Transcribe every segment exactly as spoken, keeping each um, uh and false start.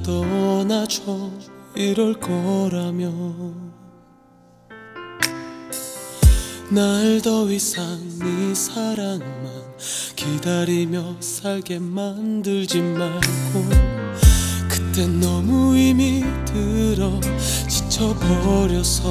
떠나줘 이럴 거라면 날 더 이상 네 사랑만 기다리며 살게 만들지 말고 그땐 너무 이미 들어 지쳐버려서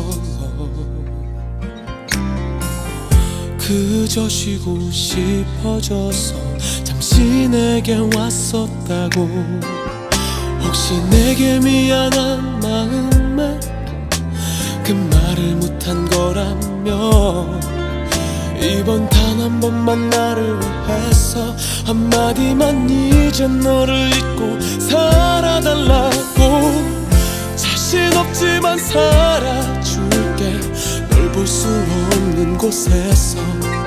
그저 쉬고 싶어져서 잠시 내게 왔었다고 혹시 내게 미안한 마음에 그 말을 못한 거라면 이번 단 한 번만 나를 위해서 한마디만 이제 너를 잊고 살아달라고 자신 없지만 살아줄게 널 볼 수 없는 곳에서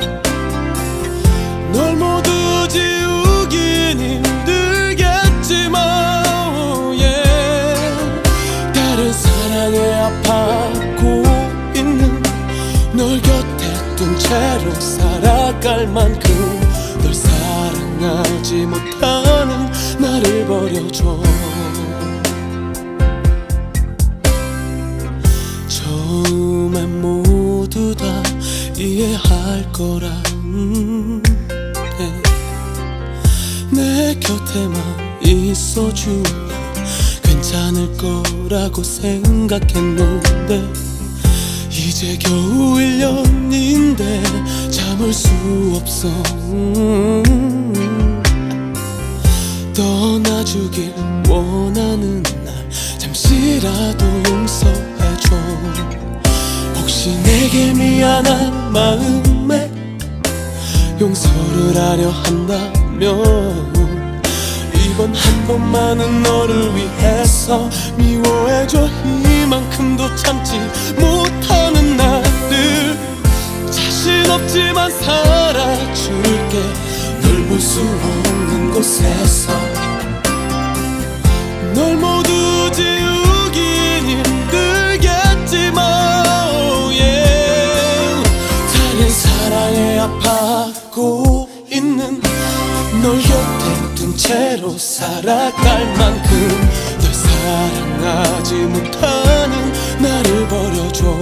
널 모두 지우긴 힘들겠지만 yeah. 다른 사랑에 아파하고 있는 널 곁에 둔 채로 살아갈 만큼 널 사랑하지 못하는 나를 버려줘 처음엔 모두 다 이해할 거라 음, 네. 내 곁에만 있어주면 괜찮을 거라고 생각했는데 이제 겨우 일 년인데 참을 수 없어 음, 떠나주길 원하는 날 잠시라도 용서해줘 혹시 내게 미안한 마음에 용서를 하려 한다면 이번 한 번만은 너를 위해서 미워해줘 이만큼도 참지 못하는 나를 자신 없지만 살아줄게 널 볼 수 없는 곳에서 널 모두 지우긴 힘들겠지만 yeah. 다른 사랑에 아파하고 있는 널 곁에 둔 채로 살아갈 만큼 널 사랑하지 못하는 나를 버려줘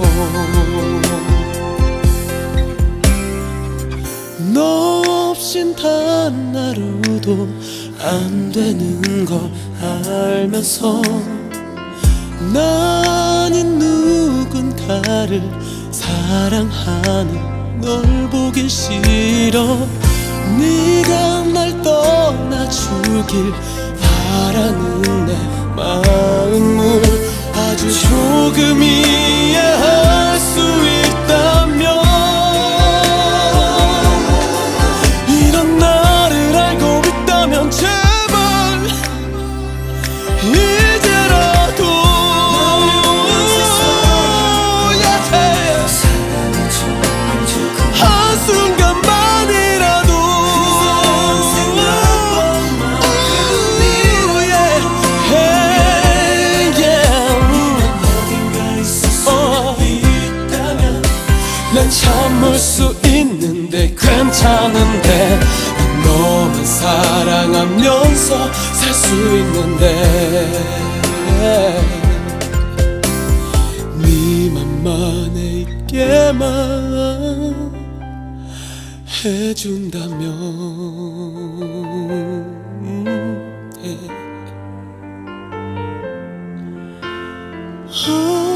너 없인 단 하루도 안 되는 걸 알면서 나 아닌 누군가를 사랑하는 널 보기 싫어 네가 날 떠나주길 바라는 내 마음을 아주 조금 이해할 수 있다면 이런 나를 알고 있다면 제발 이제라도 yeah. 한순간만이라도 난 참을 수 있는데 괜찮은데 난 너만 사랑하면서 살 수 있는데 네 맘만에 있게만 해준다면 yeah.